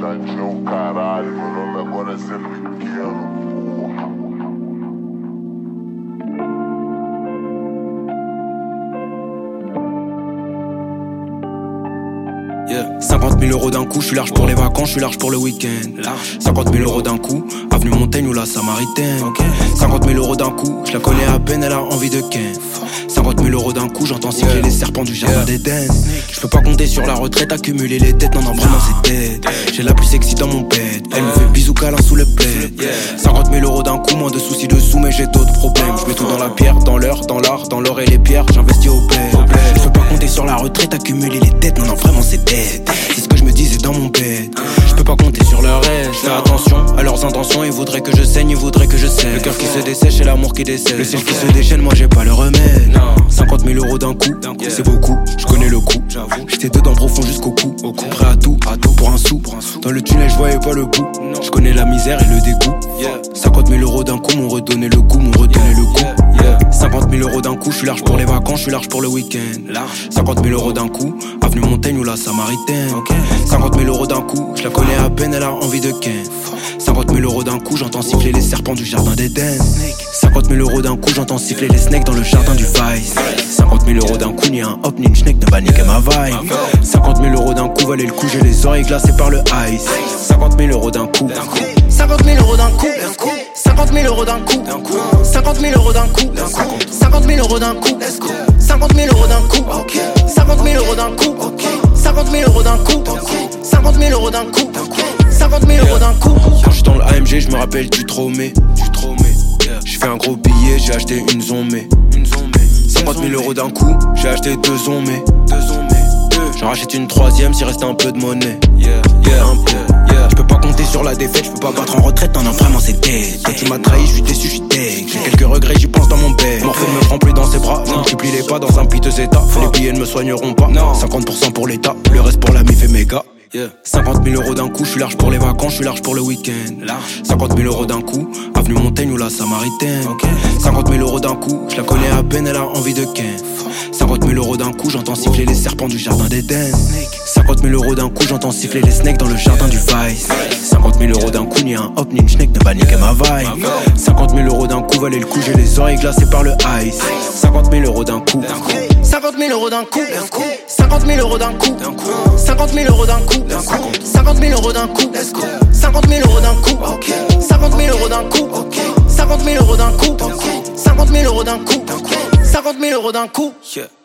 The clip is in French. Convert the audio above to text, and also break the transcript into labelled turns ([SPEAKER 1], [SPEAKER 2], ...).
[SPEAKER 1] instante é o caralho, meu nome agora é Zé Pequeno, porra.
[SPEAKER 2] Yeah. 50 000 euros d'un coup, je suis large pour les vacances, je suis large pour le week-end. 50 000 euros d'un coup, avenue Montaigne ou la Samaritaine. 50 000 euros d'un coup, je la connais à peine, elle a envie de ken. 50 000 euros d'un coup, j'entends siffler les serpents du jardin d'Éden. Je peux pas compter sur la retraite, accumuler les dettes, non vraiment c'est dead. J'ai la plus sexy dans mon bed, elle me fait bisous câlin sous le plaid. 50 000 euros d'un coup, moins de soucis dessous, mais j'ai d'autres problèmes. Je mets tout dans la pierre, dans l'heure, dans l'art, dans l'or et les pierres, j'investis au bled. Je peux pas compter sur la retraite, accumuler les dettes, non vraiment c'est dead. C'est ce que je me disais dans mon bed. Je peux pas compter sur leur reste. Fais attention à leurs intentions, ils voudraient que je saigne, ils voudraient que je saigne. Le cœur qui se dessèche et l'amour qui décède. Le ciel qui se déchaîne, moi j'ai pas le remède. 50 000 euros d'un coup, c'est beaucoup, je connais le coup. J'étais dedans profond jusqu'au cou, prêt à tout pour un sou. Dans le tunnel je voyais pas le bout, je connais la misère et le dégoût. 50 000 euros d'un coup m'ont redonné le goût, m'ont redonné le goût. 50 000 euros d'un coup, je suis large pour les vacances, je suis large pour le week-end. 50 000 euros d'un coup, avenue Montaigne ou la Samaritaine. 50 000 euros d'un coup, je la connais à peine, elle a envie de ken. 50 000 euros d'un coup, j'entends siffler les serpents du jardin d'Éden. 50 000 euros d'un coup, j'entends siffler les snakes dans le jardin du Vice. 50 000 euros d'un coup, ni un hop ni une schneck ne va niquer ma vibe. 50 000 euros d'un coup, valait le coup, j'ai les oreilles glacées par le ice. 50 000 euros d'un coup,
[SPEAKER 3] 50 000 euros d'un coup, 50 000 euros d'un coup, 50 000 euros d'un coup, 50 000 euros d'un coup, 50 000 euros d'un coup, 50 000 euros d'un coup, 50 000 euros d'un coup, 50 000 euros d'un coup, 50 000 euros d'un coup.
[SPEAKER 2] Quand je suis dans le AMG, je me rappelle du Tromé. J'ai fait un gros billet, j'ai acheté une zombie. 50 000 euros d'un coup, j'ai acheté deux zombies. J'en rachète une troisième s'il restait un peu de monnaie. Un peu. Je peux pas compter sur la défaite, je peux pas battre en retraite, non vraiment c'est dead. Quand tu m'as trahi, je suis déçu, je suis deg. J'ai quelques regrets, j'y pense dans mon bed. Morphée me prend plus dans ses bras, je multiplie les pas dans un piteux état. Les billets ne me soigneront pas, 50% pour l'état, le reste pour la mif et méga. 50 000 euros d'un coup, je suis large pour les vacances, je suis large pour le week-end. 50 000 euros d'un coup, avenue Montaigne ou la Samaritaine. 50 000 euros d'un coup, je la connais à peine, elle a envie de ken. 50 000 euros d'un coup, j'entends siffler les serpents du jardin d'Éden. 50 000 euros d'un coup, j'entends siffler les snakes dans le jardin du Vice. 50 000 euros d'un coup, ni un hop ni une schneck ne va niquer ma vibe. 50 000 euros d'un coup, valait le coup, j'ai les oreilles glacées par le ice. 50 000 euros d'un coup,
[SPEAKER 3] 50 000 euros d'un coup, 50 000 euros d'un coup, 50 000 euros d'un coup, 50 000 euros d'un coup, 50 000 euros d'un coup, 50 000 euros d'un coup, 50 000 euros d'un coup, 50 000 euros d'un coup, 50 000 euros d'un coup.